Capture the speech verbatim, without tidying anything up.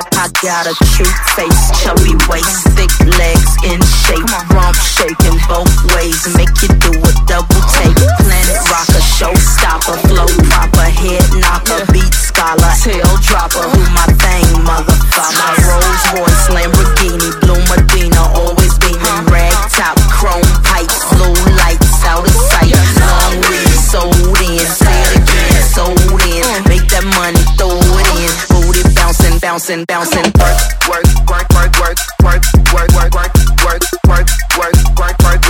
I got a cute face, chubby waist, thick legs in shape, rump shaking both ways, make you do a double take. Planet rocker, showstopper, flow proper, head knocker, beat scholar, tail dropper, who my thing, motherfucker. My Rolls Royce, Lamborghini, Blue Medina, always beaming, rag top, chrome pipes, blue lights, out of sight, long weed, sold in, say it again, sold in, make that money, throw it in, booty bouncing, bouncing, bouncing, work, work, work, work, work, work, work, work, work, work, work, work, work, work.